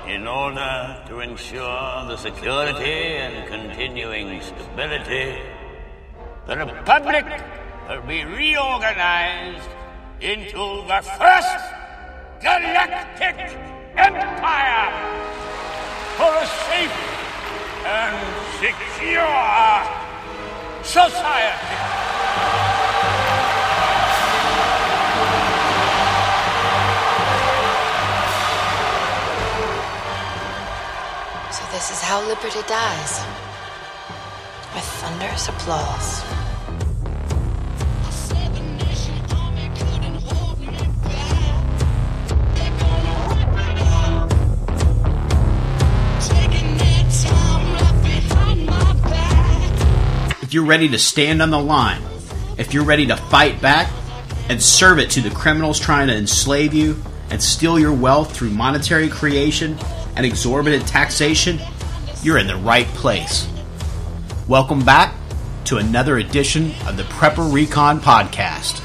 in order to ensure the security and continuing stability, the Republic will be reorganized into the First Galactic Empire for a safe and secure society. So this is how liberty dies. With thunderous applause. If you're ready to stand on the line, if you're ready to fight back and serve it to the criminals trying to enslave you and steal your wealth through monetary creation and exorbitant taxation, you're in the right place. Welcome back to another edition of the Prepper Recon Podcast.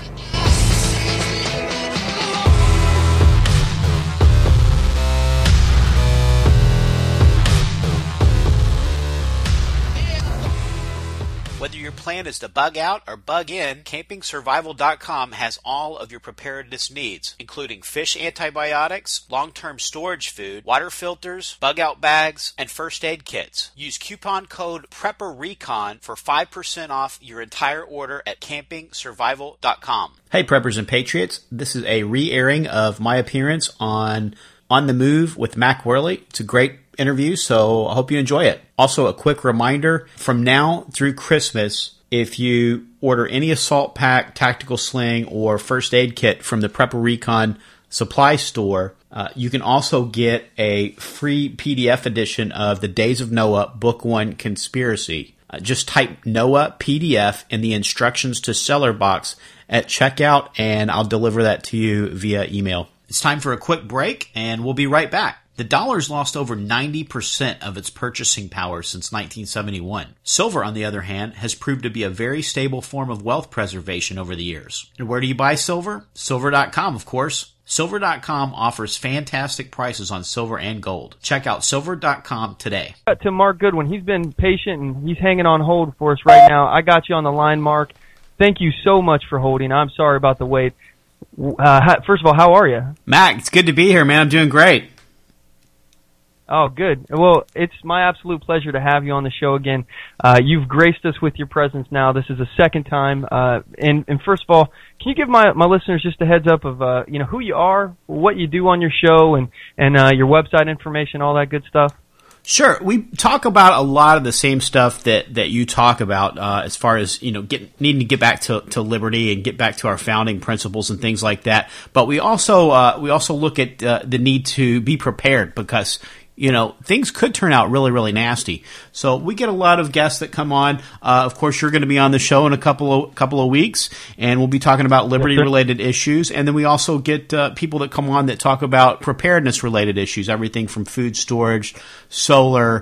Whether your plan is to bug out or bug in, CampingSurvival.com has all of your preparedness needs, including fish antibiotics, long-term storage food, water filters, bug-out bags, and first aid kits. Use coupon code PrepperRecon for 5% off your entire order at CampingSurvival.com. Hey, Preppers and Patriots. This is a re-airing of my appearance on the Move with Mac Worley. It's a great interview, so I hope you enjoy it. Also, a quick reminder, from now through Christmas, if you order any assault pack, tactical sling, or first aid kit from the Prepper Recon supply store, you can also get a free PDF edition of the Days of Noah Book 1 Conspiracy. Just type Noah PDF in the instructions to seller box at checkout, and I'll deliver that to you via email. It's time for a quick break, and we'll be right back. The dollar's lost over 90% of its purchasing power since 1971. Silver, on the other hand, has proved to be a very stable form of wealth preservation over the years. And where do you buy silver? Silver.com, of course. Silver.com offers fantastic prices on silver and gold. Check out Silver.com today. To Mark Goodwin, he's been patient and he's hanging on hold for us right now. I got you on the line, Mark. Thank you so much for holding. I'm sorry about the wait. First of all, how are you? Mac, it's good to be here, man. I'm doing great. Oh, good. Well, it's my absolute pleasure to have you on the show again. You've graced us with your presence now. This is the second time. And first of all, can you give my listeners just a heads up of who you are, what you do on your show, and your website information, all that good stuff? Sure. We talk about a lot of the same stuff that you talk about as far as, needing to get back to liberty and get back to our founding principles and things like that. But we also look at the need to be prepared because things could turn out really, really nasty. So we get a lot of guests that come on. Of course, you're going to be on the show in a couple of weeks, and we'll be talking about liberty-related issues. And then we also get people that come on that talk about preparedness-related issues, everything from food storage, solar,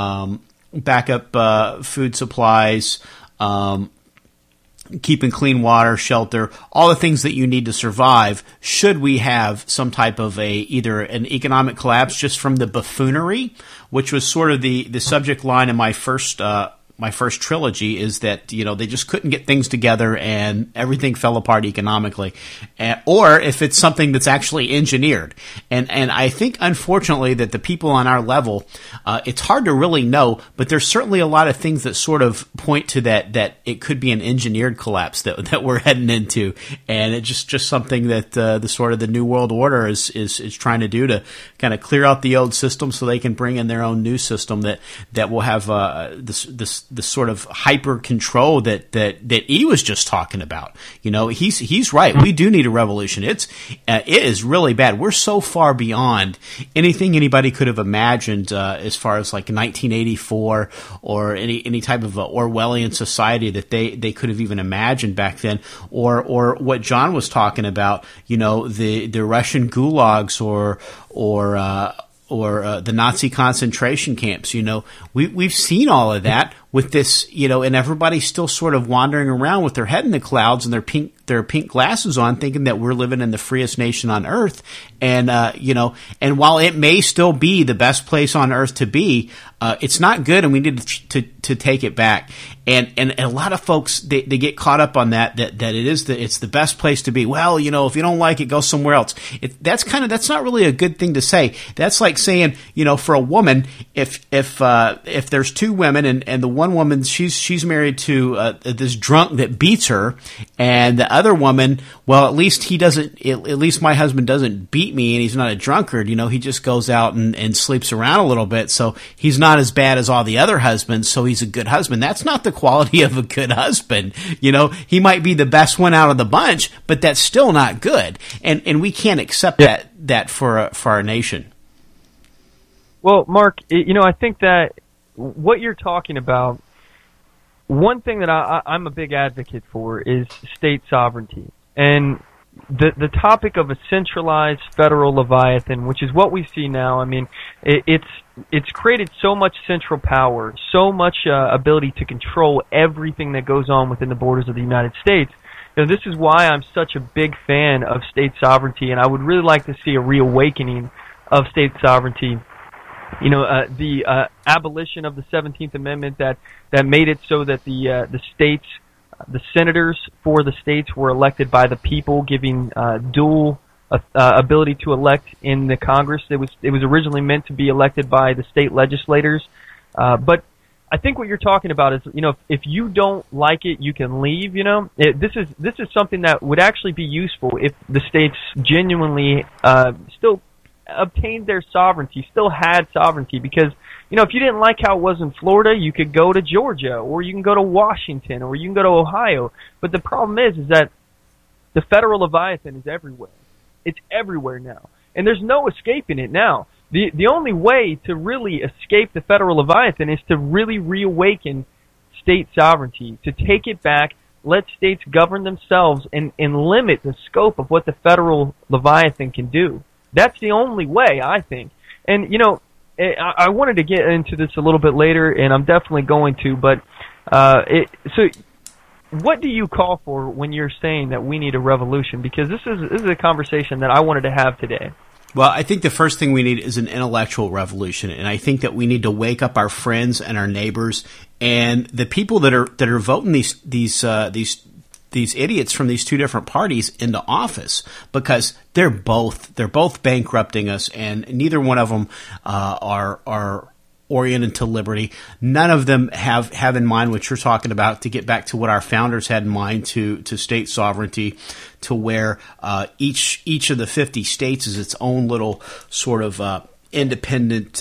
backup food supplies, keeping clean water, shelter, all the things that you need to survive should we have some type of either an economic collapse just from the buffoonery, which was sort of the subject line in my first trilogy, is that, they just couldn't get things together and everything fell apart economically. Or if it's something that's actually engineered. And I think, unfortunately, that the people on our level, it's hard to really know, but there's certainly a lot of things that sort of point to that it could be an engineered collapse that we're heading into. And it's just something that the sort of the New World Order is trying to do to kind of clear out the old system so they can bring in their own new system that will have the sort of hyper control that E was just talking about. He's right. We do need a revolution. It is really bad. We're so far beyond anything anybody could have imagined as far as like 1984 or any type of Orwellian society that they could have even imagined back then, or what John was talking about. The Russian gulags or the Nazi concentration camps. We've seen all of that with this, and everybody's still sort of wandering around with their head in the clouds and their pink pink glasses on, thinking that we're living in the freest nation on earth. And, and while it may still be the best place on earth to be, it's not good, and we need to take it back. And a lot of folks, they get caught up on that it's the best place to be. Well, if you don't like it, go somewhere else. That's not really a good thing to say. That's like saying, for a woman, if there's two women and the one woman, she's married to this drunk that beats her, and the other woman, well, at least my husband doesn't beat me, and he's not a drunkard. He just goes out and sleeps around a little bit, so he's not as bad as all the other husbands, so he's a good husband. That's not the quality of a good husband. He might be the best one out of the bunch, but that's still not good, and we can't accept that for our nation. Well, Mark, I think that what you're talking about, one thing that I'm a big advocate for is state sovereignty. And the topic of a centralized federal leviathan, which is what we see now, I mean, it's created so much central power, so much ability to control everything that goes on within the borders of the United States. This is why I'm such a big fan of state sovereignty, and I would really like to see a reawakening of state sovereignty. The abolition of the 17th Amendment that made it so that the states, the senators for the states were elected by the people, giving dual ability to elect in the Congress. It was originally meant to be elected by the state legislators, but I think what you're talking about is, if you don't like it, you can leave. This is something that would actually be useful if the states genuinely still obtained their sovereignty, still had sovereignty, because if you didn't like how it was in Florida, you could go to Georgia, or you can go to Washington, or you can go to Ohio. But the problem is that the federal leviathan is everywhere. It's everywhere now, and there's no escaping it now. The only way to really escape the federal leviathan is to really reawaken state sovereignty, to take it back, let states govern themselves, and limit the scope of what the federal leviathan can do. That's the only way, I think. And, I wanted to get into this a little bit later, and I'm definitely going to, but so what do you call for when you're saying that we need a revolution? Because this is a conversation that I wanted to have today. Well, I think the first thing we need is an intellectual revolution, and I think that we need to wake up our friends and our neighbors and the people that are voting these idiots from these two different parties into office, because they're both bankrupting us, and neither one of them are oriented to liberty. None of them have in mind what you're talking about, to get back to what our founders had in mind, to state sovereignty, to where each of the 50 states is its own little sort of independent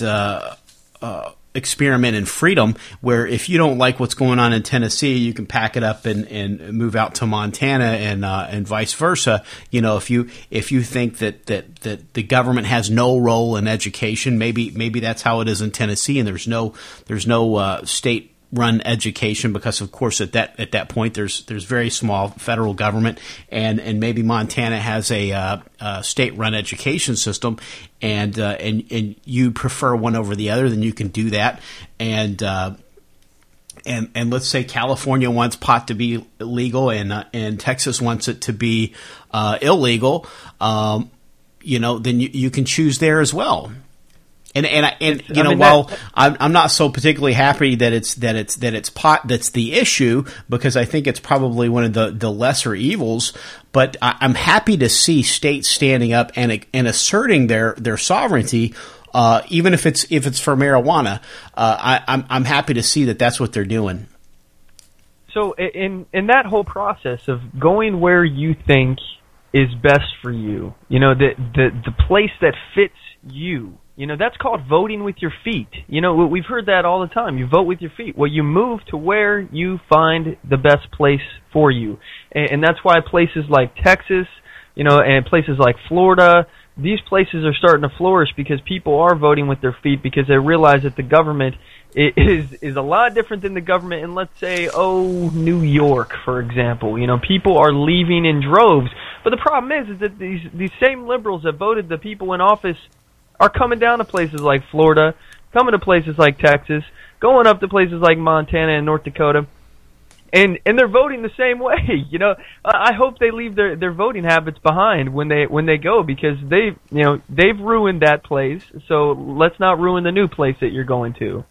experiment in freedom, where if you don't like what's going on in Tennessee, you can pack it up and move out to Montana, and vice versa. If you think that the government has no role in education, maybe that's how it is in Tennessee, and there's no state run education, because of course at that point there's very small federal government, and maybe Montana has a state run education system, and you prefer one over the other, then you can do that. And let's say California wants pot to be legal, and Texas wants it to be illegal, then you can choose there as well. While I'm not so particularly happy that it's pot that's the issue, because I think it's probably one of the lesser evils, but I'm happy to see states standing up and asserting their sovereignty, even if it's for marijuana. I'm happy to see that that's what they're doing. So in that whole process of going where you think is best for you, the place that fits you. That's called voting with your feet. We've heard that all the time. You vote with your feet. Well, you move to where you find the best place for you. And that's why places like Texas, and places like Florida, these places are starting to flourish, because people are voting with their feet, because they realize that the government is a lot different than the government in, let's say, New York, for example. People are leaving in droves. But the problem is that these same liberals that voted the people in office are coming down to places like Florida, coming to places like Texas, going up to places like Montana and North Dakota, and they're voting the same way. I hope they leave their voting habits behind when they go, because they've ruined that place. So let's not ruin the new place that you're going to.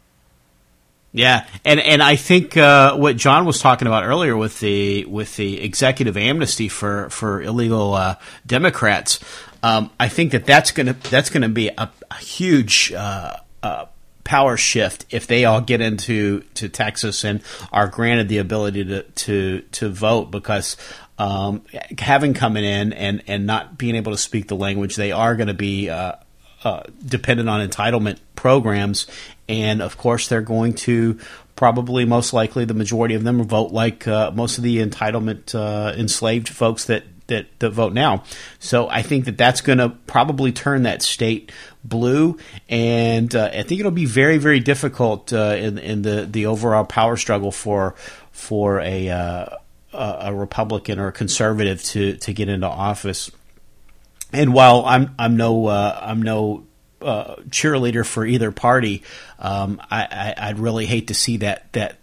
Yeah, and I think what John was talking about earlier with the executive amnesty for illegal Democrats, I think that's gonna be a huge power shift if they all get into Texas and are granted the ability to vote, because having coming in and not being able to speak the language, they are going to be dependent on entitlement programs. And of course, they're going to probably, most likely, the majority of them vote like most of the entitlement enslaved folks that vote now. So I think that's going to probably turn that state blue, and I think it'll be very, very difficult in the overall power struggle for a Republican or a conservative to get into office. And while I'm no cheerleader for either party, I'd really hate to see that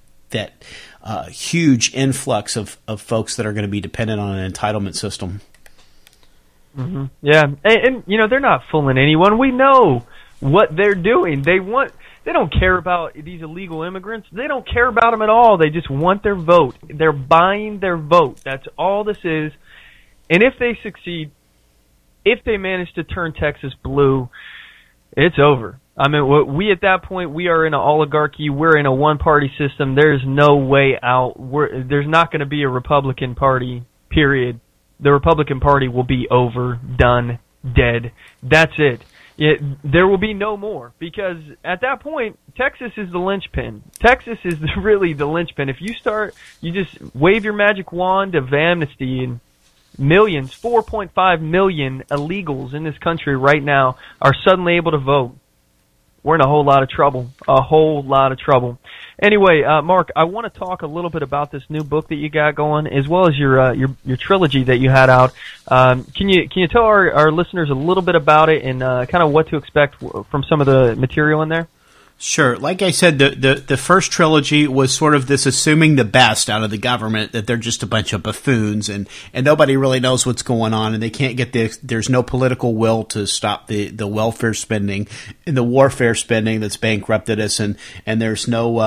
huge influx of folks that are going to be dependent on an entitlement system. Mm-hmm. Yeah, and they're not fooling anyone. We know what they're doing. They don't care about these illegal immigrants. They don't care about them at all. They just want their vote. They're buying their vote. That's all this is. And if they succeed, if they manage to turn Texas blue, it's over. I mean, we at that point, we are in an oligarchy. We're in a one-party system. There's no way out. There's not going to be a Republican Party, period. The Republican Party will be over, done, dead. That's it. There will be no more, because at that point, Texas is the linchpin. Texas is really the linchpin. If you just wave your magic wand of amnesty, and millions, 4.5 million illegals in this country right now are suddenly able to vote, we're in a whole lot of trouble. A whole lot of trouble. Anyway, Mark, I want to talk a little bit about this new book that you got going, as well as your trilogy that you had out. Can you tell our listeners a little bit about it and kind of what to expect from some of the material in there? Sure. Like I said, the first trilogy was sort of this assuming the best out of the government, that they're just a bunch of buffoons and nobody really knows what's going on, and they can't get there's no political will to stop the welfare spending and the warfare spending that's bankrupted us, and there's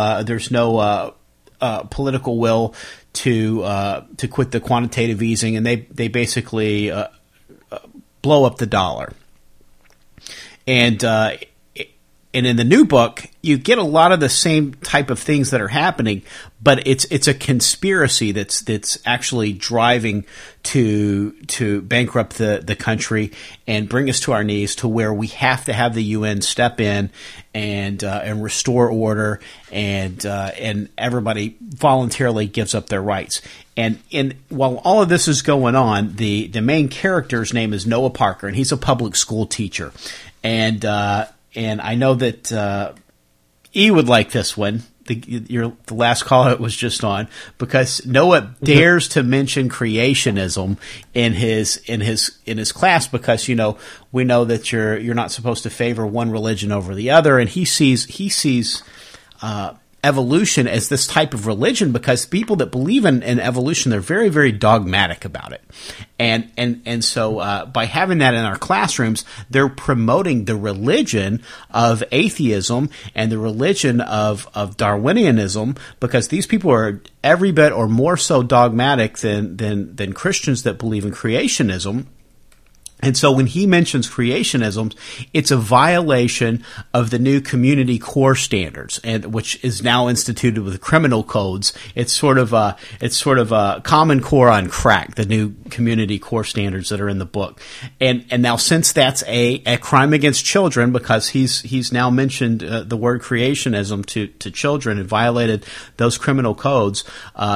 no political will to quit the quantitative easing, and they basically blow up the dollar. And in the new book, you get a lot of the same type of things that are happening, but it's a conspiracy that's actually driving to bankrupt the country and bring us to our knees, to where we have to have the UN step in and restore order, and everybody voluntarily gives up their rights. And while all of this is going on, the main character's name is Noah Parker, and he's a public school teacher, and I know that E would like this one. The last call it was just on, because Noah dares to mention creationism in his class, because we know that you're not supposed to favor one religion over the other, and he sees evolution as this type of religion, because people that believe in evolution, they're very, very dogmatic about it. And so by having that in our classrooms, they're promoting the religion of atheism and the religion of Darwinianism, because these people are every bit or more so dogmatic than Christians that believe in creationism. And so when he mentions creationism, it's a violation of the new community core standards, and which is now instituted with criminal codes. It's sort of a Common Core on crack, the new community core standards that are in the book. And now, since that's a crime against children, because he's now mentioned the word creationism to children and violated those criminal codes,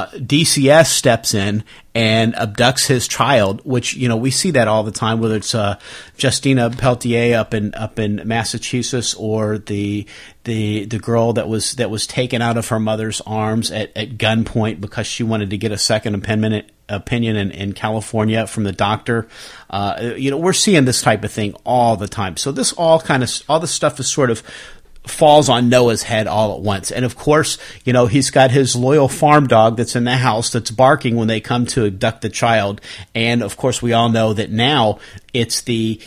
DCS steps in and abducts his child, which, we see that all the time, whether it's Justina Peltier up in Massachusetts, or the girl that was taken out of her mother's arms at gunpoint because she wanted to get a second opinion in California from the doctor. We're seeing this type of thing all the time. So all this stuff is sort of falls on Noah's head all at once. And of course, he's got his loyal farm dog that's in the house that's barking when they come to abduct the child. And of course, we all know that now it's the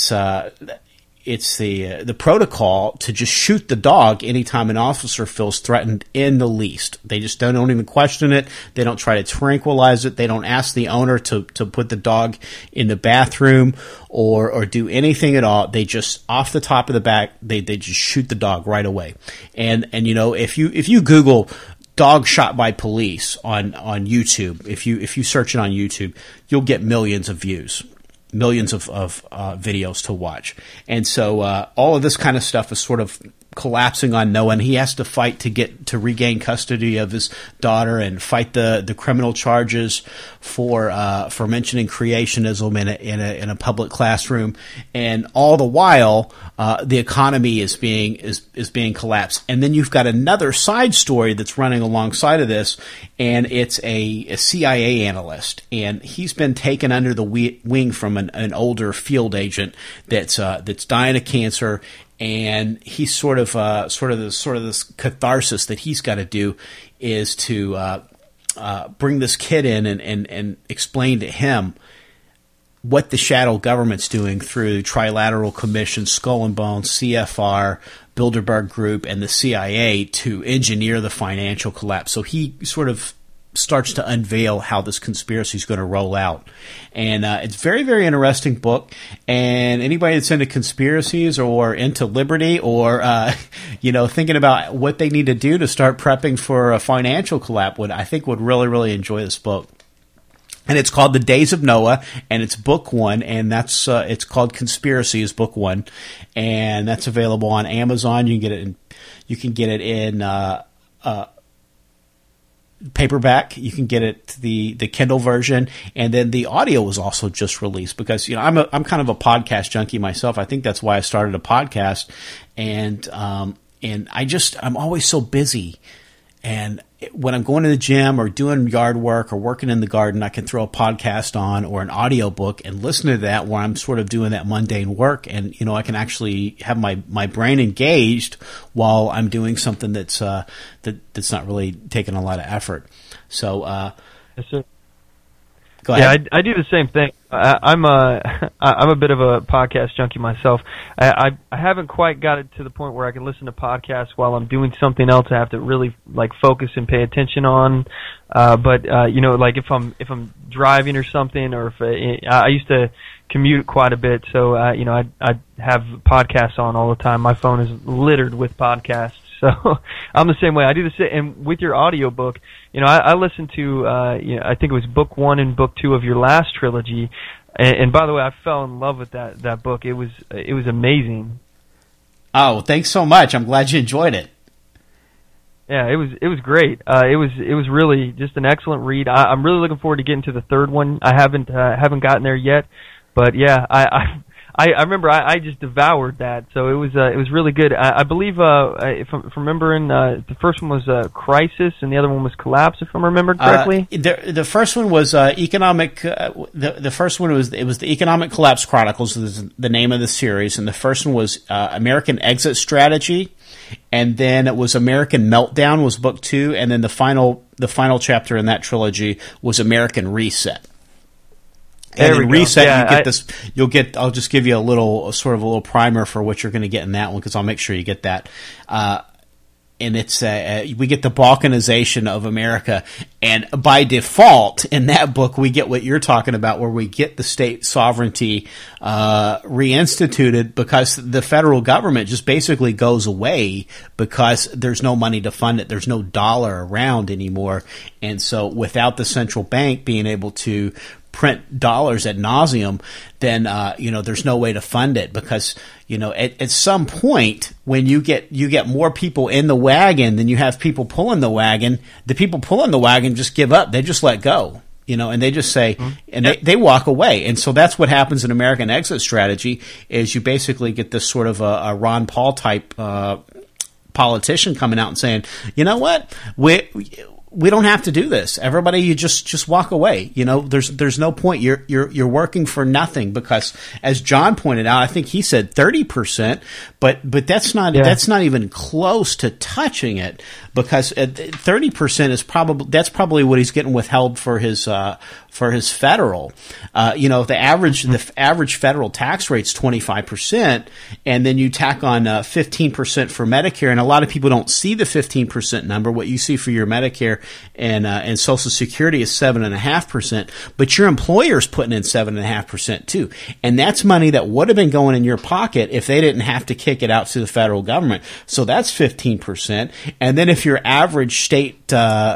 protocol to just shoot the dog anytime an officer feels threatened in the least. They just don't even question it. They don't try to tranquilize it. They don't ask the owner to put the dog in the bathroom or do anything at all. They just, off the top of the back, they just shoot the dog right away. And if you Google dog shot by police on YouTube, if you search it on YouTube, you'll get millions of views. Millions of videos to watch. And so all of this kind of stuff is sort of collapsing on Noah, and he has to fight to regain custody of his daughter and fight the criminal charges for mentioning creationism in a public classroom. And all the while, the economy is being collapsed. And then you've got another side story that's running alongside of this, and it's a CIA analyst, and he's been taken under the wing from an older field agent that's dying of cancer. And he's sort of this catharsis that he's got to do is to bring this kid in and explain to him what the shadow government's doing through Trilateral Commission, Skull and Bones, CFR, Bilderberg Group, and the CIA to engineer the financial collapse. So he sort of starts to unveil how this conspiracy is going to roll out. And it's a very, very interesting book. And anybody that's into conspiracies or into liberty or, thinking about what they need to do to start prepping for a financial collapse would really, really enjoy this book. And it's called The Days of Noah, and it's book 1, and that's it's called Conspiracy is book 1, and that's available on Amazon. You can get it in paperback. You can get it the Kindle version, and then the audio was also just released because I'm kind of a podcast junkie myself. I think that's why I started a podcast, and I'm always so busy, and when I'm going to the gym or doing yard work or working in the garden, I can throw a podcast on or an audio book and listen to that while I'm sort of doing that mundane work. And, I can actually have my brain engaged while I'm doing something that's not really taking a lot of effort. So, yes, sir. Go ahead. Yeah, I do the same thing. I'm a bit of a podcast junkie myself. I haven't quite got it to the point where I can listen to podcasts while I'm doing something else. I have to really focus and pay attention on. But if I'm driving or something, or if I used to commute quite a bit, so I have podcasts on all the time. My phone is littered with podcasts. So I'm the same way. I do the same. And with your audiobook, I listened to, I think it was book 1 and book 2 of your last trilogy. And by the way, I fell in love with that book. It was amazing. Oh, thanks so much. I'm glad you enjoyed it. Yeah, it was great. It was really just an excellent read. I'm really looking forward to getting to the third one. I haven't gotten there yet, but yeah, I remember I just devoured that, so it was really good. I believe if I'm remembering, the first one was Crisis, and the other one was Collapse, if I'm remembering correctly. The first one was economic. The first one was the Economic Collapse Chronicles, was the name of the series, and the first one was American Exit Strategy, and then it was American Meltdown was book 2, and then the final chapter in that trilogy was American Reset. And in Reset, yeah, you get this. I'll just give you a little primer for what you're going to get in that one, because I'll make sure you get that. And it's we get the balkanization of America, and by default in that book we get what you're talking about, where we get the state sovereignty reinstituted, because the federal government just basically goes away because there's no money to fund it. There's no dollar around anymore, and so without the central bank being able to print dollars ad nauseum, then there's no way to fund it, because at some point when you get more people in the wagon than you have people pulling the wagon, the people pulling the wagon just give up. They just let go, and they just say, and they walk away. And so that's what happens in American Exit Strategy, is you basically get this sort of a Ron Paul type politician coming out and saying, you know what, we don't have to do this. Everybody, you just walk away. There's no point. You're working for nothing because, as John pointed out, I think he said 30%, but that's not even close to touching it, because 30% is probably what he's getting withheld for his federal. The average federal tax rate's 25%, and then you tack on 15% for Medicare, and a lot of people don't see the 15% number. What you see for your Medicare and Social Security is 7.5%, but your employer's putting in 7.5% too, and that's money that would have been going in your pocket if they didn't have to kick it out to the federal government. So that's 15%, and then if your average state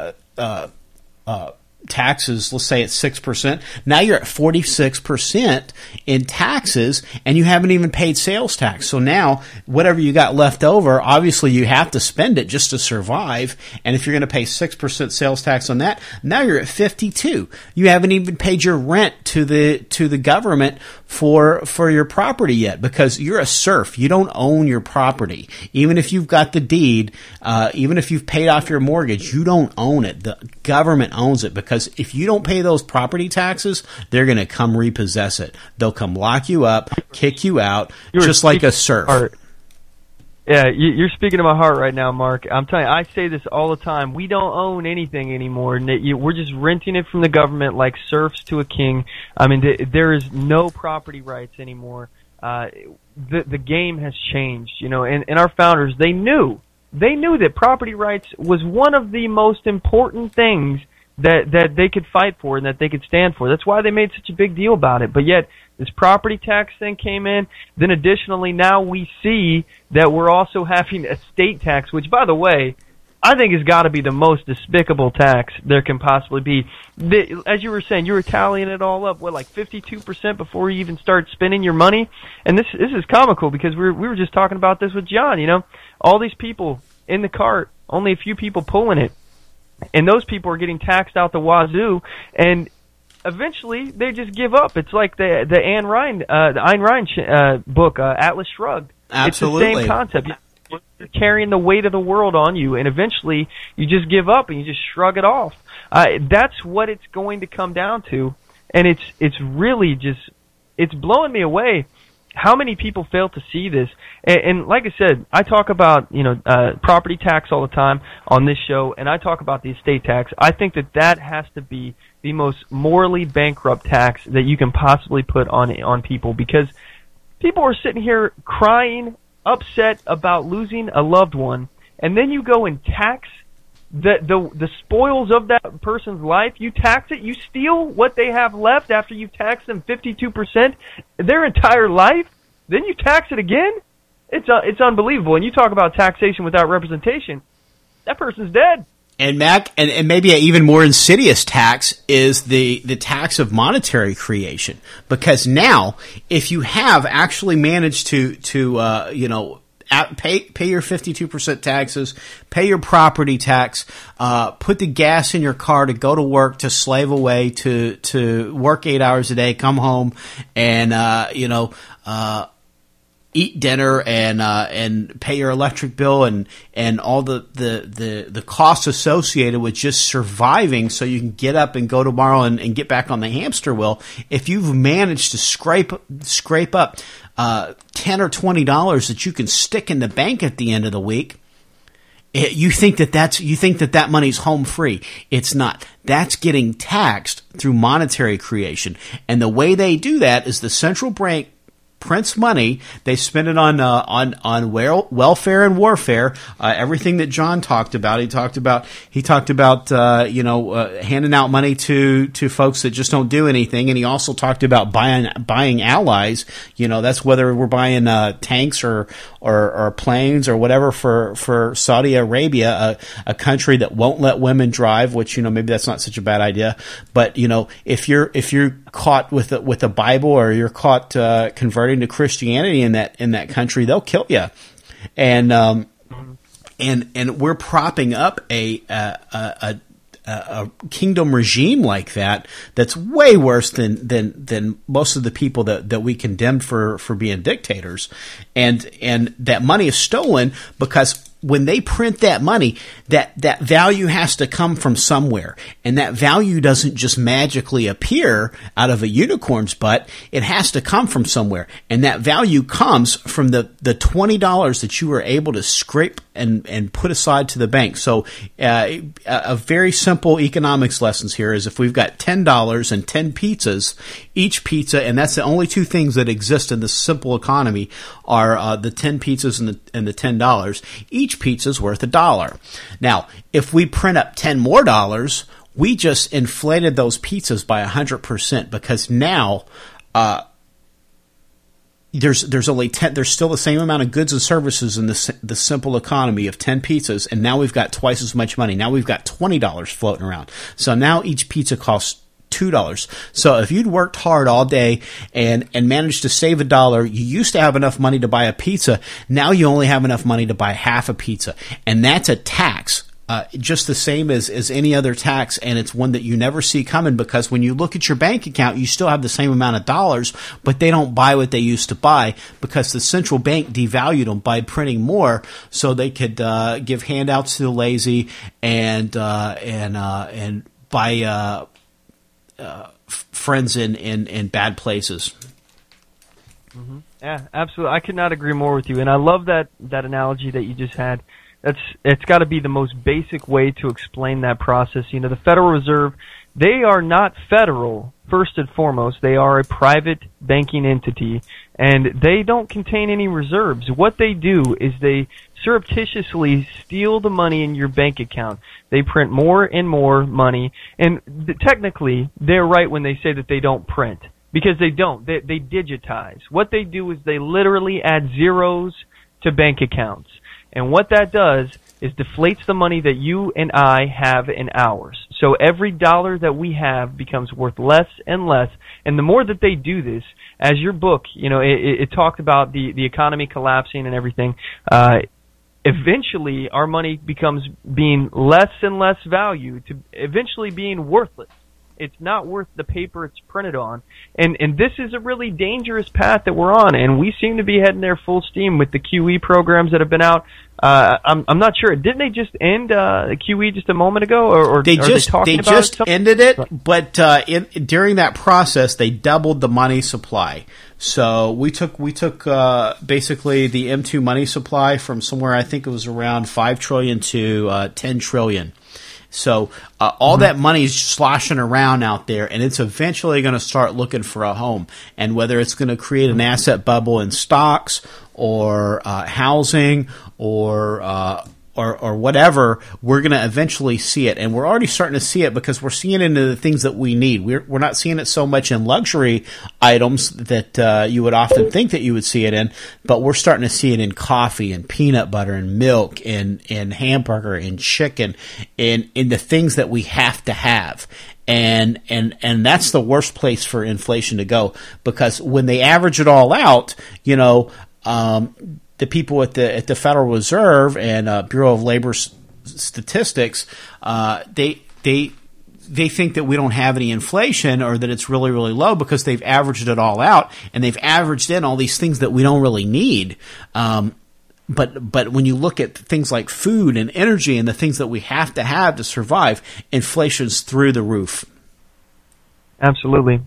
taxes, let's say it's 6%, now you're at 46% in taxes, and you haven't even paid sales tax. So now, whatever you got left over, obviously you have to spend it just to survive, and if you're going to pay 6% sales tax on that, now you're at 52. You haven't even paid your rent to the government for your property yet, because you're a serf. You don't own your property. Even if you've got the deed, even if you've paid off your mortgage, you don't own it. The government owns it, because if you don't pay those property taxes, they're going to come repossess it. They'll come lock you up, kick you out, just like a serf. Yeah, you're speaking to my heart right now, Mark. I'm telling you, I say this all the time. We don't own anything anymore. We're just renting it from the government like serfs to a king. I mean, there is no property rights anymore. The game has changed, and our founders, they knew that property rights was one of the most important things that they could fight for and that they could stand for. That's why they made such a big deal about it. But yet, this property tax thing came in. Then additionally, now we see that we're also having a state tax, which, by the way, I think has got to be the most despicable tax there can possibly be. As you were saying, you were tallying it all up, like 52% before you even start spending your money? And this is comical, because we were just talking about this with John, all these people in the cart, only a few people pulling it. And those people are getting taxed out the wazoo, and eventually they just give up. It's like the Ayn Rand book, Atlas Shrugged. Absolutely. It's the same concept. You're carrying the weight of the world on you, and eventually you just give up and you just shrug it off. That's what it's going to come down to, and it's really just, it's blowing me away how many people fail to see this. And like I said, I talk about property tax all the time on this show, and I talk about the estate tax. I think that has to be the most morally bankrupt tax that you can possibly put on people, because people are sitting here crying, upset about losing a loved one, and then you go and tax the spoils of that person's life. You tax it. You steal what they have left after you've taxed them 52% their entire life. Then you tax it again. It's unbelievable. And you talk about taxation without representation. That person's dead. And Mac, and maybe an even more insidious tax is the tax of monetary creation. Because now, if you have actually managed to pay your 52% taxes, pay your property tax, put the gas in your car to go to work, to slave away, to work 8 hours a day, come home, and eat dinner and pay your electric bill and all the costs associated with just surviving, so you can get up and go tomorrow and get back on the hamster wheel. If you've managed to scrape up $10 or $20 that you can stick in the bank at the end of the week, you think that money's home free. It's not. That's getting taxed through monetary creation, and the way they do that is the central bank prints money. They spend it on welfare and warfare. Everything that John talked about. He talked about handing out money to folks that just don't do anything, and he also talked about buying allies. That's whether we're buying tanks or planes or whatever for Saudi Arabia, a country that won't let women drive. Which maybe that's not such a bad idea. But if you're caught with a Bible, or you're caught converting to Christianity in that country, they'll kill you. And we're propping up a kingdom regime like that's way worse than most of the people that we condemned for being dictators. And that money is stolen because when they print that money, that value has to come from somewhere. And that value doesn't just magically appear out of a unicorn's butt. It has to come from somewhere. And that value comes from the $20 that you were able to scrape and put aside to the bank. So a very simple economics lessons here is if we've got $10 and 10 pizzas, each pizza, and that's the only two things that exist in this simple economy, are the 10 pizzas and the $10. Each pizza's worth $1. Now, if we print up 10 more dollars, we just inflated those pizzas by 100% because now there's only 10. There's still the same amount of goods and services in the simple economy of 10 pizzas, and now we've got twice as much money. Now we've got $20 floating around. So now each pizza costs $2. So if you'd worked hard all day and managed to save $1, you used to have enough money to buy a pizza. Now you only have enough money to buy half a pizza, and that's a tax. Just the same as any other tax, and it's one that you never see coming because when you look at your bank account, you still have the same amount of dollars, but they don't buy what they used to buy because the central bank devalued them by printing more so they could give handouts to the lazy and buy friends in bad places. Mm-hmm. Yeah, absolutely. I could not agree more with you, and I love that analogy that you just had. It's got to be the most basic way to explain that process. You know, the Federal Reserve, they are not federal, first and foremost. They are a private banking entity, and they don't contain any reserves. What they do is they surreptitiously steal the money in your bank account. They print more and more money, and technically, they're right when they say that they don't print, because they don't. They digitize. What they do is they literally add zeros to bank accounts. And what that does is deflates the money that you and I have in ours. So every dollar that we have becomes worth less and less. And the more that they do this, as your book, you know, it talked about the economy collapsing and everything, eventually our money becomes being less and less value to eventually being worthless. It's not worth the paper it's printed on. And this is a really dangerous path that we're on, and we seem to be heading there full steam with the QE programs that have been out. I'm not sure. Didn't they just end the QE just a moment ago? Or they just ended it, but during that process, they doubled the money supply. So we took basically the M2 money supply from somewhere, I think it was around 5 trillion to 10 trillion. So all that money is sloshing around out there, and it's eventually going to start looking for a home. And whether it's going to create an asset bubble in stocks or housing or whatever, we're going to eventually see it. And we're already starting to see it because we're seeing it into the things that we need. We're not seeing it so much in luxury items that you would often think that you would see it in, but we're starting to see it in coffee and peanut butter and milk and hamburger and chicken and in the things that we have to have. And that's the worst place for inflation to go, because when they average it all out, you know, the people at the Federal Reserve and Bureau of Labor Statistics, they think that we don't have any inflation or that it's really, really low because they've averaged it all out and they've averaged in all these things that we don't really need. But when you look at things like food and energy and the things that we have to survive, inflation's through the roof. Absolutely.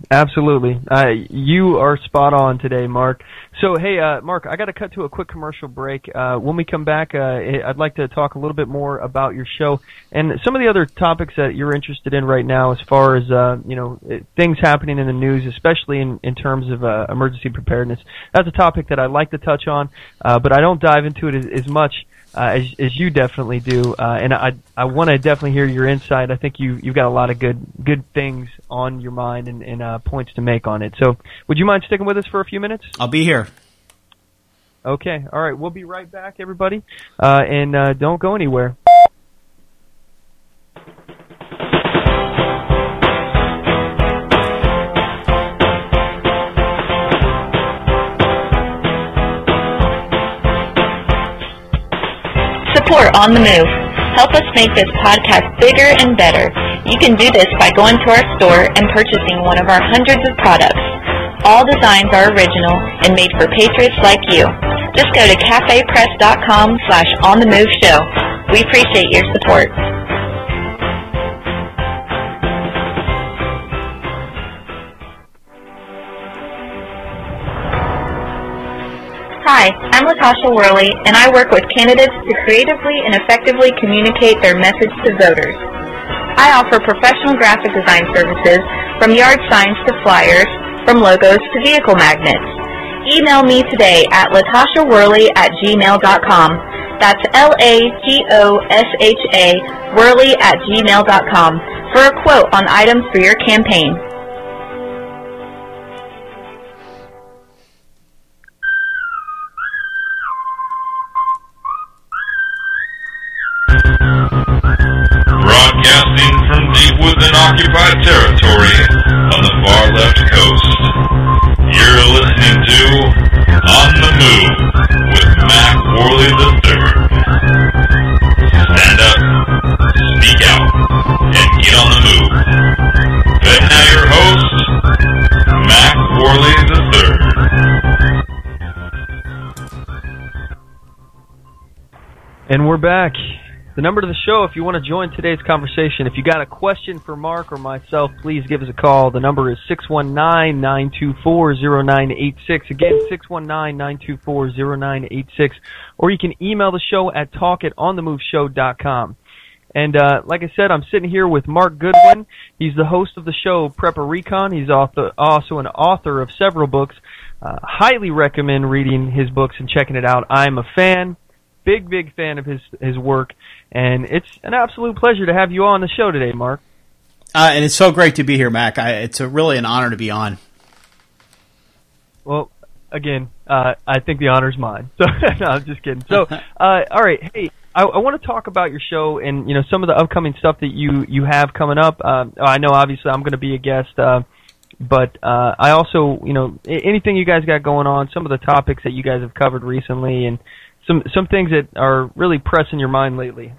You are spot on today, Mark. So, hey, Mark, I got to cut to a quick commercial break. When we come back, I'd like to talk a little bit more about your show and some of the other topics that you're interested in right now as far as, things happening in the news, especially in terms of emergency preparedness. That's a topic that I like to touch on, but I don't dive into it as much as you definitely do, and I want to definitely hear your insight. I think you've got a lot of good things on your mind and points to make on it. So, would you mind sticking with us for a few minutes? I'll be here. Okay, all right. We'll be right back, everybody, and don't go anywhere. Support On the Move. Help us make this podcast bigger and better. You can do this by going to our store and purchasing one of our hundreds of products. All designs are original and made for patriots like you. Just go to cafepress.com/onthemoveshow. We appreciate your support. Hi, I'm Latasha Worley, and I work with candidates to creatively and effectively communicate their message to voters. I offer professional graphic design services, from yard signs to flyers, from logos to vehicle magnets. Email me today at latashaworley@gmail.com. That's LATOSHA Worley@gmail.com for a quote on items for your campaign. Broadcasting from deep within occupied territory on the far left coast, you're listening to On the Move with Mac Worley III. Stand up, speak out, and get on the move. And now your host, Mac Worley III. And we're back. The number to the show, if you want to join today's conversation, if you got a question for Mark or myself, please give us a call. The number is 619-924-0986. Again, 619-924-0986. Or you can email the show at talk@onthemoveshow.com. And like I said, I'm sitting here with Mark Goodwin. He's the host of the show Prepper Recon. He's also an author of several books. Highly recommend reading his books and checking it out. I'm a fan. Big fan of his work, and it's an absolute pleasure to have you on the show today, Mark. And it's so great to be here, Mac. It's really an honor to be on. Well, again, I think the honor's mine. So no, I'm just kidding. So, all right, hey, I want to talk about your show and some of the upcoming stuff that you have coming up. I know obviously I'm going to be a guest, but I also anything you guys got going on, some of the topics that you guys have covered recently, and some things that are really pressing your mind lately.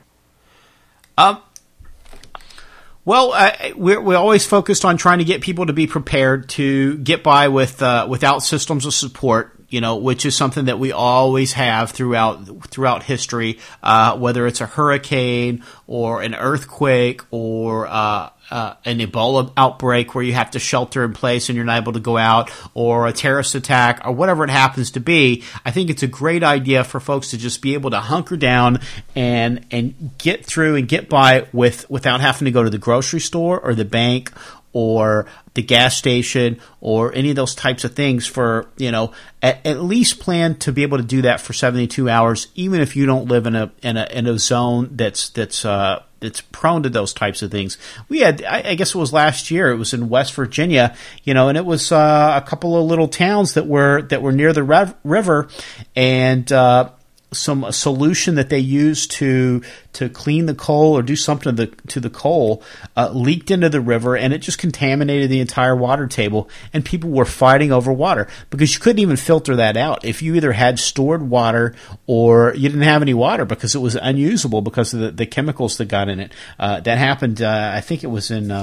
Well, we're always focused on trying to get people to be prepared to get by without systems of support, which is something that we always have throughout history, whether it's a hurricane or an earthquake or an Ebola outbreak where you have to shelter in place and you're not able to go out, or a terrorist attack, or whatever it happens to be. I think it's a great idea for folks to just be able to hunker down and get through and get by without having to go to the grocery store or the bank or the gas station or any of those types of things for, at least plan to be able to do that for 72 hours, even if you don't live in a zone that's prone to those types of things. We had, I guess it was last year, it was in West Virginia, and it was a couple of little towns that were near the river, and a solution that they used to clean the coal or do something to the coal leaked into the river, and it just contaminated the entire water table, and people were fighting over water because you couldn't even filter that out. If you either had stored water or you didn't have any water because it was unusable because of the chemicals that got in it. That happened, I think it was in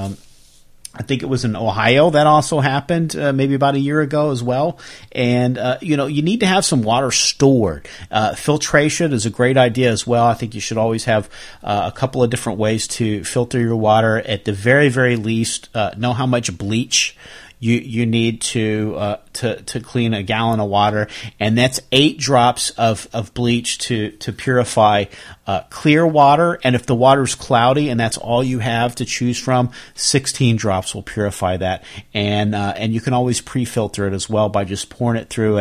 Ohio. That also happened maybe about a year ago as well. And, you need to have some water stored. Filtration is a great idea as well. I think you should always have a couple of different ways to filter your water. At the very, very least, know how much bleach you need to clean a gallon of water, and that's 8 drops of bleach to purify clear water. And if the water's cloudy and that's all you have to choose from, 16 drops will purify that. And you can always pre-filter it as well by just pouring it through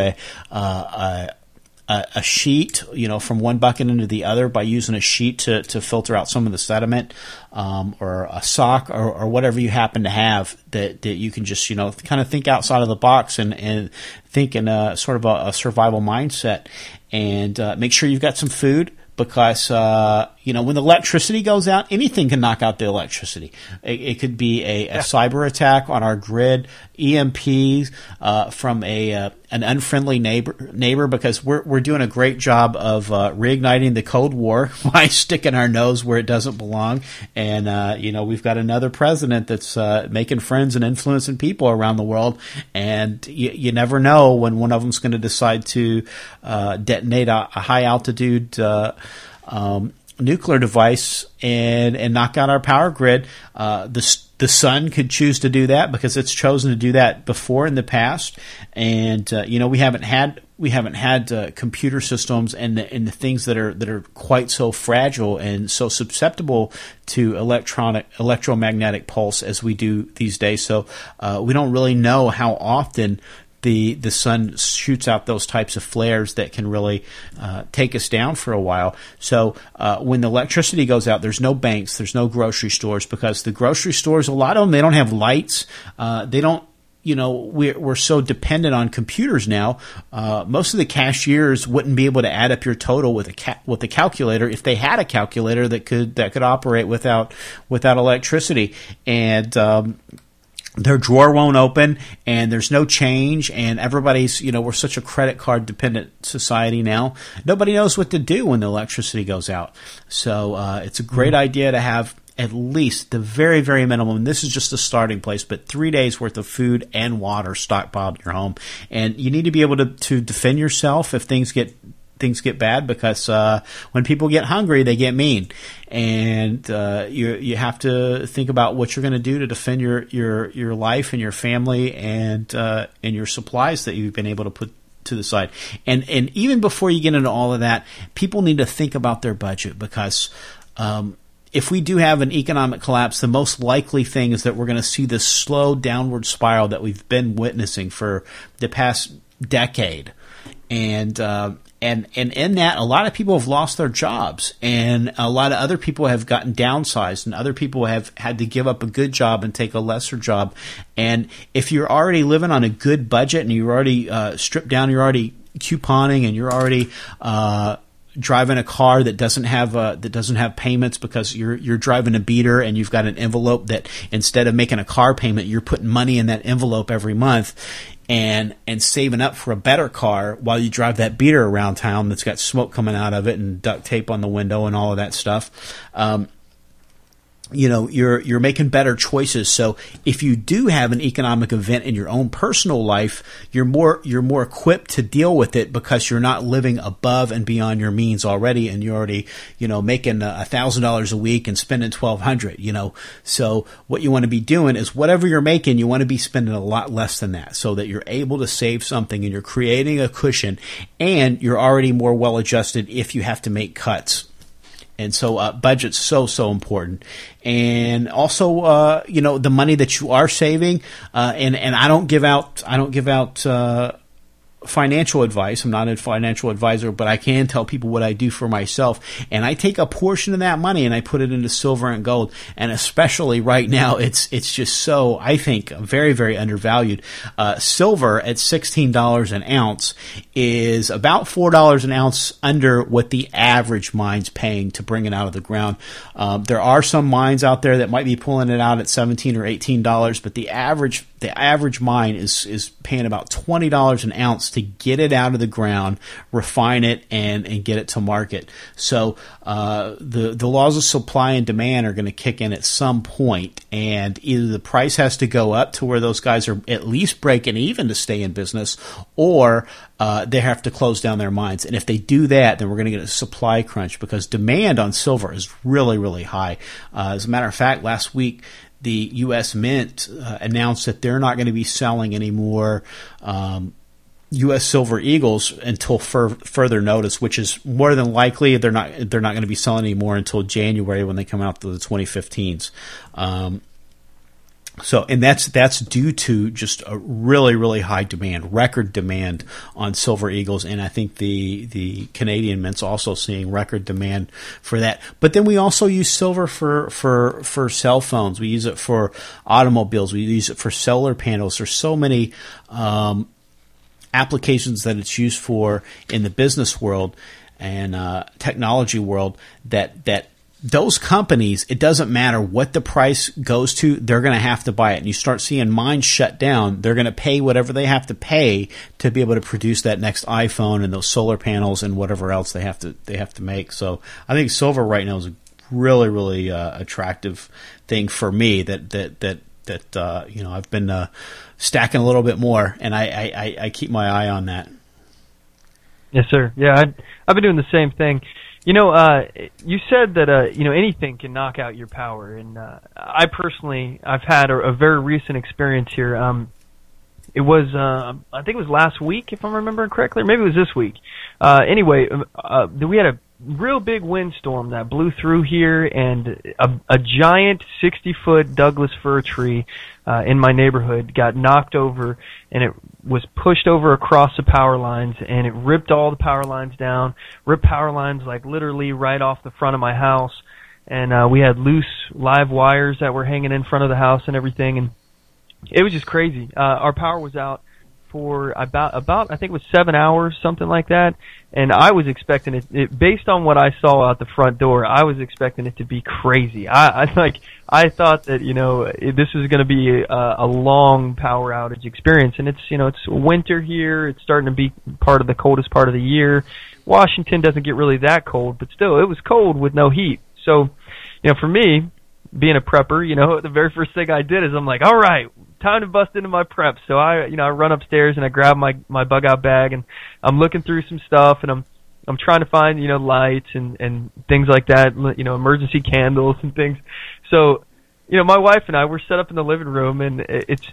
a sheet, from one bucket into the other by using a sheet to filter out some of the sediment, or a sock or whatever you happen to have that you can just, kind of think outside of the box and think in a sort of a survival mindset, and make sure you've got some food because, when the electricity goes out, anything can knock out the electricity. It could be a cyber attack on our grid, EMPs from an unfriendly neighbor, because we're doing a great job of reigniting the Cold War by sticking our nose where it doesn't belong. And we've got another president that's making friends and influencing people around the world, and you never know when one of them's going to decide to detonate a high altitude nuclear device and knock out our power grid. The sun could choose to do that because it's chosen to do that before in the past. And we haven't had computer systems and the things that are quite so fragile and so susceptible to electromagnetic pulse as we do these days. So we don't really know how often the sun shoots out those types of flares that can really take us down for a while. So when the electricity goes out, there's no banks, there's no grocery stores, because the grocery stores, a lot of them, they don't have lights. They don't. We're so dependent on computers now. Most of the cashiers wouldn't be able to add up your total with a calculator if they had a calculator that could operate without electricity. And their drawer won't open, and there's no change, and everybody's, we're such a credit card dependent society now. Nobody knows what to do when the electricity goes out. So it's a great idea to have at least the very, very minimum, and this is just a starting place, but 3 days worth of food and water stockpiled in your home. And you need to be able to defend yourself if things get bad, because when people get hungry, they get mean, and you have to think about what you're going to do to defend your life and your family and your supplies that you've been able to put to the side. And even before you get into all of that, people need to think about their budget, because if we do have an economic collapse, the most likely thing is that we're going to see this slow downward spiral that we've been witnessing for the past decade. And in that, a lot of people have lost their jobs, and a lot of other people have gotten downsized, and other people have had to give up a good job and take a lesser job. And if you're already living on a good budget and you're already stripped down, you're already couponing, and you're already driving a car that doesn't have payments because you're driving a beater, and you've got an envelope that instead of making a car payment, you're putting money in that envelope every month. And saving up for a better car while you drive that beater around town that's got smoke coming out of it and duct tape on the window and all of that stuff. You're making better choices. So if you do have an economic event in your own personal life, you're more equipped to deal with it, because you're not living above and beyond your means already, and you're already making $1,000 a week and spending $1,200. So what you want to be doing is whatever you're making, you want to be spending a lot less than that, so that you're able to save something, and you're creating a cushion, and you're already more well adjusted if you have to make cuts. And so budget's so important. And also, the money that you are saving, and I don't give out financial advice. I'm not a financial advisor, but I can tell people what I do for myself. And I take a portion of that money and I put it into silver and gold. And especially right now, it's just so, I think, very, very undervalued. Silver at $16 an ounce is about $4 an ounce under what the average mine's paying to bring it out of the ground. There are some mines out there that might be pulling it out at $17 or $18, but the average mine is paying about $20 an ounce to get it out of the ground, refine it, and get it to market. So the laws of supply and demand are going to kick in at some point, and either the price has to go up to where those guys are at least breaking even to stay in business, or they have to close down their mines. And if they do that, then we're going to get a supply crunch, because demand on silver is really, really high. As a matter of fact, last week, the U.S. Mint announced that they're not going to be selling any more U.S. Silver Eagles until further notice, which is more than likely they're not going to be selling anymore until January, when they come out to the 2015s. So, and that's due to just a really, really high demand, record demand on Silver Eagles, and I think the Canadian Mint's also seeing record demand for that. But then we also use silver for cell phones. We use it for automobiles. We use it for solar panels. There's so many applications that it's used for in the business world and technology world that those companies, it doesn't matter what the price goes to, they're going to have to buy it. And you start seeing mines shut down, they're going to pay whatever they have to pay to be able to produce that next iPhone and those solar panels and whatever else they have to make. So I think silver right now is a really, really attractive thing for me that I've been stacking a little bit more, and I keep my eye on that. Yes, sir. Yeah, I've been doing the same thing. You said that anything can knock out your power, and I've had a very recent experience here. It was I think it was last week, if I'm remembering correctly, or maybe it was this week. Anyway, we had a real big windstorm that blew through here, and a giant 60-foot Douglas fir tree in my neighborhood got knocked over, and it was pushed over across the power lines, and it ripped all the power lines down, ripped power lines like literally right off the front of my house, and we had loose live wires that were hanging in front of the house and everything, and it was just crazy. Our power was out for about I think it was 7 hours, something like that, and I was expecting it based on what I saw out the front door. I was expecting it to be crazy. I thought that this was going to be a long power outage experience, and it's winter here. It's starting to be part of the coldest part of the year. Washington doesn't get really that cold, but still, it was cold with no heat. So, for me, being a prepper, the very first thing I did is I'm like, all right, time to bust into my prep. So I run upstairs and I grab my bug out bag, and I'm looking through some stuff, and I'm trying to find, lights and things like that, emergency candles and things. So, my wife and I were set up in the living room, and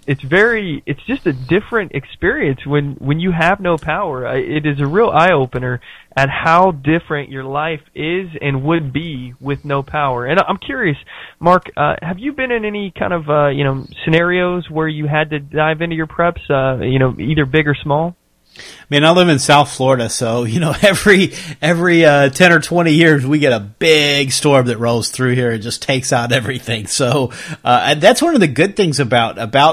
it's just a different experience when you have no power. It is a real eye opener at how different your life is and would be with no power. And I'm curious, Mark, have you been in any kind of scenarios where you had to dive into your preps, either big or small? Man, I live in South Florida, so every 10 or 20 years we get a big storm that rolls through here and just takes out everything. So and that's one of the good things about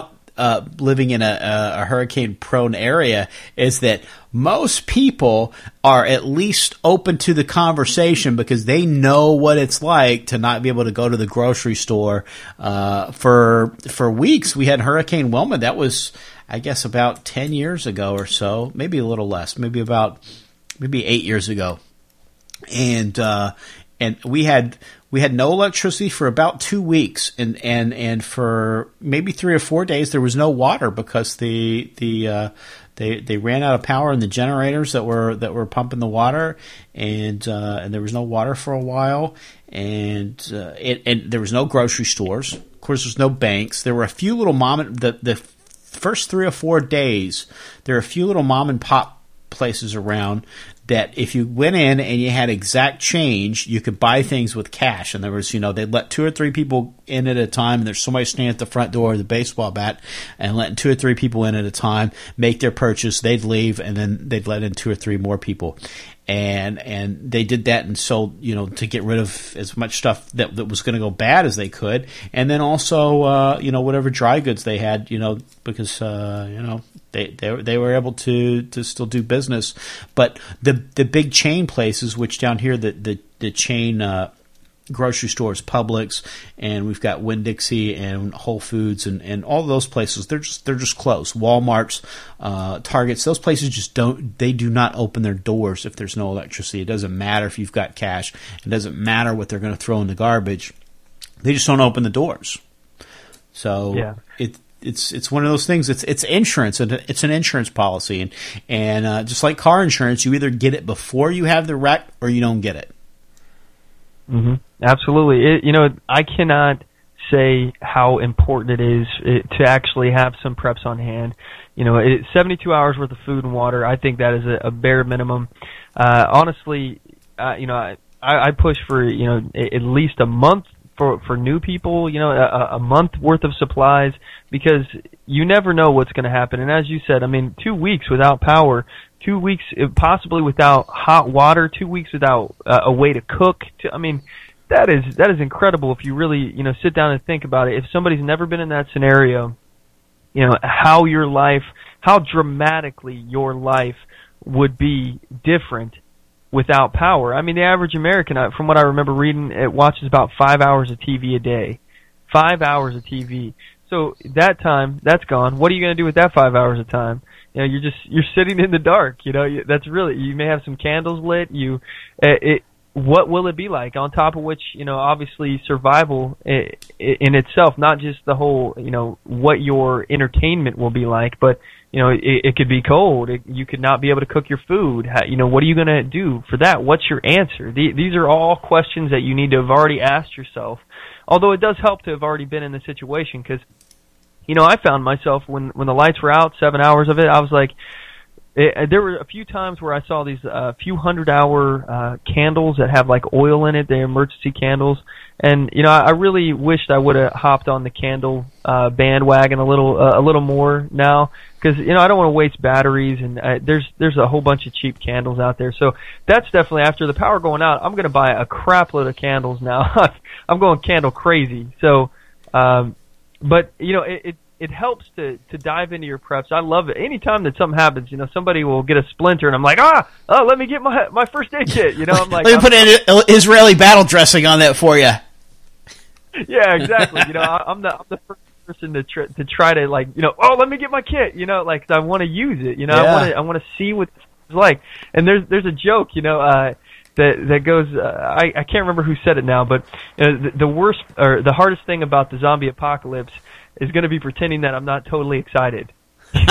living in a hurricane-prone area is that most people are at least open to the conversation because they know what it's like to not be able to go to the grocery store. For weeks, we had Hurricane Wilma. That was, I guess, about 10 years ago or so, maybe a little less, maybe 8 years ago. And we had no electricity for about 2 weeks, and for maybe 3 or 4 days there was no water because they ran out of power in the generators that were pumping the water, and there was no water for a while, and there was no grocery stores. Of course, there's no banks. There were a few little the first 3 or 4 days, there are a few little mom and pop places around that if you went in and you had exact change, you could buy things with cash. And there was, they'd let 2 or 3 people in at a time, and there's somebody standing at the front door with a baseball bat and letting 2 or 3 people in at a time make their purchase. They'd leave, and then they'd let in 2 or 3 more people. And they did that and sold, to get rid of as much stuff that was going to go bad as they could. And then also, whatever dry goods they had, because, they were able to still do business. But the big chain places, which down here, the chain, grocery stores, Publix, and we've got Winn-Dixie and Whole Foods and all of those places, they're just closed. Walmart's, Targets, those places they do not open their doors if there's no electricity. It doesn't matter if you've got cash. It doesn't matter what they're going to throw in the garbage. They just don't open the doors. So yeah. It's one of those things. It's insurance, and it's an insurance policy, and just like car insurance, you either get it before you have the wreck or you don't get it. Mm-hmm. Absolutely. I cannot say how important it is to actually have some preps on hand. 72 hours worth of food and water, I think that is a bare minimum. Honestly, I push for, at least a month for new people, a month worth of supplies, because you never know what's going to happen. And as you said, 2 weeks without power, 2 weeks possibly without hot water, 2 weeks without a way to cook. That is incredible if you really, sit down and think about it. If somebody's never been in that scenario, how dramatically your life would be different without power. I mean, the average American, from what I remember reading, it watches about 5 hours of TV a day. 5 hours of TV. So that time, that's gone. What are you going to do with that 5 hours of time? You know, you're sitting in the dark. You know, that's really, you may have some candles lit. What will it be like? On top of which, you know, obviously survival in itself, not just the whole, you know, what your entertainment will be like, but, you know, it could be cold. You could not be able to cook your food. You know, what are you going to do for that? What's your answer? These are all questions that you need to have already asked yourself. Although it does help to have already been in the situation, because, you know, I found myself when the lights were out, 7 hours of it, I was like, there were a few times where I saw these few 100-hour candles that have like oil in it, the emergency candles, and you know, I really wished I would have hopped on the candle bandwagon a little more now, because you know, I don't want to waste batteries, and there's a whole bunch of cheap candles out there. So that's definitely, after the power going out, I'm going to buy a crap load of candles now. I'm going candle crazy. So, but you know, it helps to dive into your preps. I love it. Anytime that something happens, you know, somebody will get a splinter, and I'm like, let me get my first aid kit. You know, I'm like, let me put an Israeli battle dressing on that for you. Yeah, exactly. You know, I'm the first person to try to, like, you know, let me get my kit. You know, like, I want to use it. You know, yeah. I want to see what it's like. And there's a joke, you know, that goes. I can't remember who said it now, but you know, the worst or the hardest thing about the zombie apocalypse is going to be pretending that I'm not totally excited. You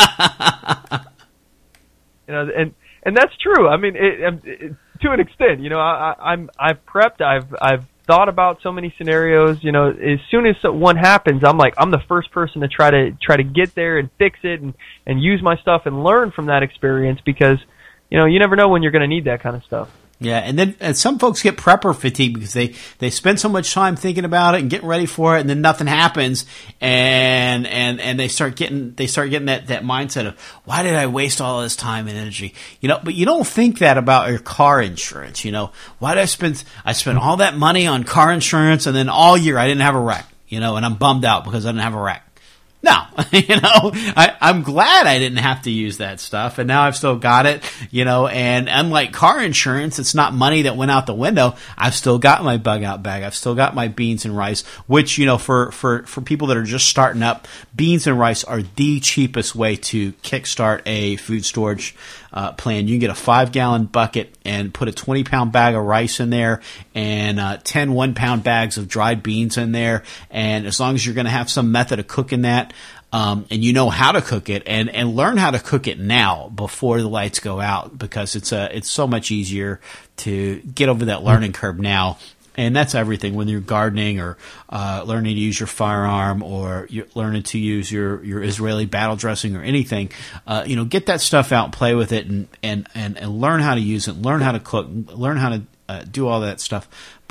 know, and that's true. I mean, to an extent, you know, I've prepped. I've thought about so many scenarios. You know, as soon as one happens, I'm the first person to try to get there and fix it and use my stuff and learn from that experience, because you know, you never know when you're going to need that kind of stuff. Yeah, and some folks get prepper fatigue because they spend so much time thinking about it and getting ready for it, and then nothing happens, and they start getting that mindset of, why did I waste all this time and energy? You know, but you don't think that about your car insurance. You know, why did I spent all that money on car insurance, and then all year I didn't have a wreck. You know, and I'm bummed out because I didn't have a wreck. No, you know, I'm glad I didn't have to use that stuff, and now I've still got it, you know, and unlike car insurance, it's not money that went out the window. I've still got my bug out bag. I've still got my beans and rice, which, you know, for people that are just starting up, beans and rice are the cheapest way to kickstart a food storage plan. You can get a 5-gallon bucket and put a 20-pound bag of rice in there and 10 1-pound bags of dried beans in there. And as long as you're going to have some method of cooking that, and you know how to cook it, and learn how to cook it now before the lights go out, because it's so much easier to get over that learning curve now. And that's everything, whether you're gardening or learning to use your firearm, or you're learning to use your Israeli battle dressing or anything. You know, get that stuff out and play with it, and learn how to use it, learn how to cook, learn how to do all that stuff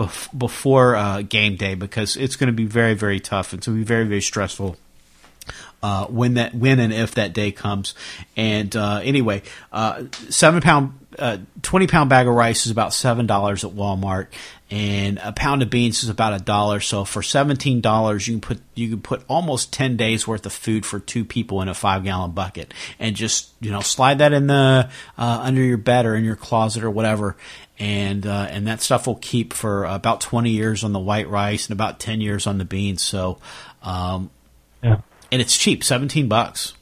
before game day, because it's going to be very, very tough. It's going to be very, very stressful when and if that day comes. And anyway, 7-pound, 20-pound bag of rice is about $7 at Walmart, and a pound of beans is about $1. So for $17, you can put almost 10 days worth of food for 2 people in a 5-gallon bucket, and just, you know, slide that in the under your bed or in your closet or whatever. And that stuff will keep for about 20 years on the white rice and about 10 years on the beans. So, yeah. And it's cheap, $17.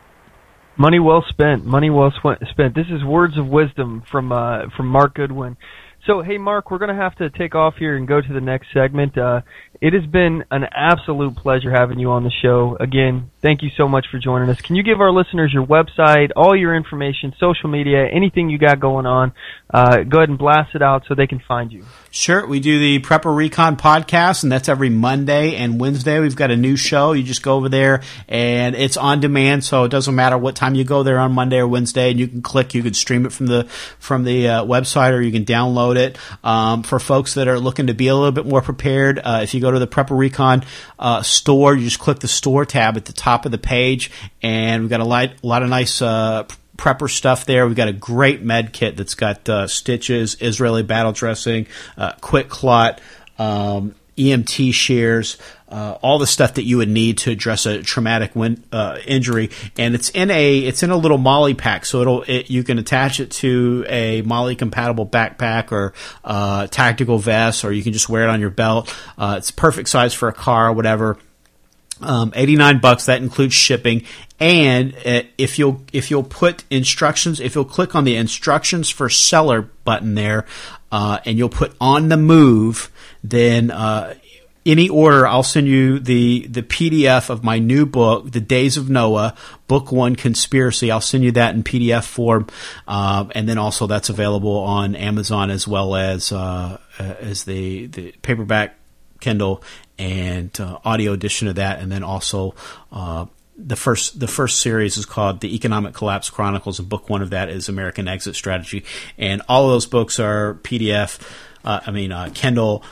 Money well spent. Money well spent. This is words of wisdom from Mark Goodwin. So, hey, Mark, we're going to have to take off here and go to the next segment. It has been an absolute pleasure having you on the show. Again, thank you so much for joining us. Can you give our listeners your website, all your information, social media, anything you got going on? Go ahead and blast it out so they can find you. Sure. We do the Prepper Recon podcast, and that's every Monday and Wednesday. We've got a new show. You just go over there, and it's on demand, so it doesn't matter what time you go there on Monday or Wednesday, and you can click. You can stream it from the website, or you can download it. For folks that are looking to be a little bit more prepared, if you go to the Prepper Recon store, you just click the store tab at the top of the page, and we've got a lot of nice prepper stuff there. We've got a great med kit that's got stitches, Israeli battle dressing, quick clot, EMT shears, all the stuff that you would need to address a traumatic injury, and it's in a little MOLLE pack, so you can attach it to a MOLLE compatible backpack or tactical vest, or you can just wear it on your belt. It's perfect size for a car or whatever. $89, that includes shipping. And if you'll put instructions, if you'll click on the instructions for seller button there, and you'll put on the move, then any order, I'll send you the PDF of my new book, The Days of Noah, Book 1 Conspiracy. I'll send you that in PDF form, and then also that's available on Amazon as well as the paperback, Kindle, and audio edition of that, and then also the first series is called The Economic Collapse Chronicles, and book 1 of that is American Exit Strategy. And all of those books are PDF, Kindle,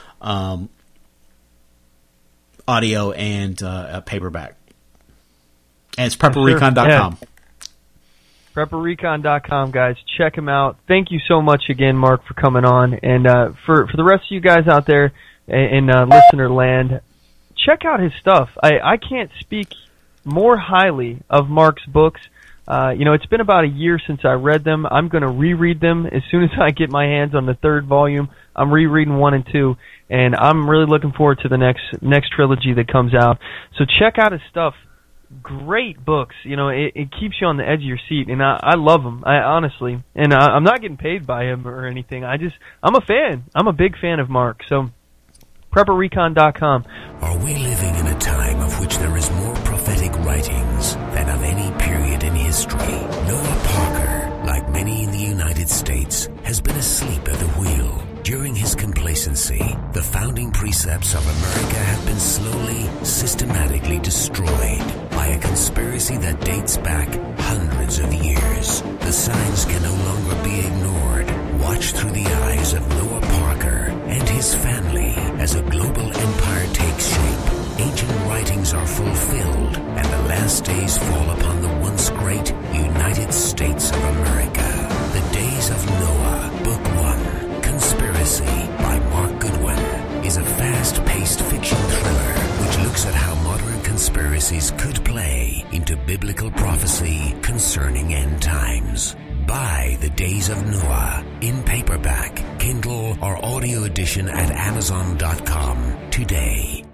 audio, and paperback. And it's PrepperRecon.com. Yeah. PrepperRecon.com, guys. Check him out. Thank you so much again, Mark, for coming on. And for the rest of you guys out there in listener land, check out his stuff. I can't speak more highly of Mark's books. It's been about a year since I read them. I'm going to reread them as soon as I get my hands on the 3rd volume. I'm rereading 1 and 2, and I'm really looking forward to the next trilogy that comes out. So check out his stuff. Great books. It keeps you on the edge of your seat, and I love them. Honestly, and I'm not getting paid by him or anything. I'm a fan. I'm a big fan of Mark. So PrepperRecon.com. Are we living in a time of which there is more prophetic writings than of any period in history? Noah Parker, like many in the United States, has been asleep at the wheel. During his complacency, the founding precepts of America have been slowly, systematically destroyed by a conspiracy that dates back hundreds of years. The signs can no longer be ignored. Watch through the eyes of Noah Parker and his family as a global empire takes shape. Ancient writings are fulfilled, and the last days fall upon the once great United States of America. The Days of Noah, Book 1, Conspiracy by Mark Goodwin, is a fast-paced fiction thriller which looks at how modern conspiracies could play into biblical prophecy concerning end times. Buy The Days of Noah in paperback, Kindle, or audio edition at Amazon.com today.